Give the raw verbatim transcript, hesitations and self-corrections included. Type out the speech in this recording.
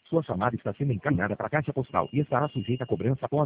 Sua chamada está sendo encaminhada para a caixa postal e estará sujeita a cobrança após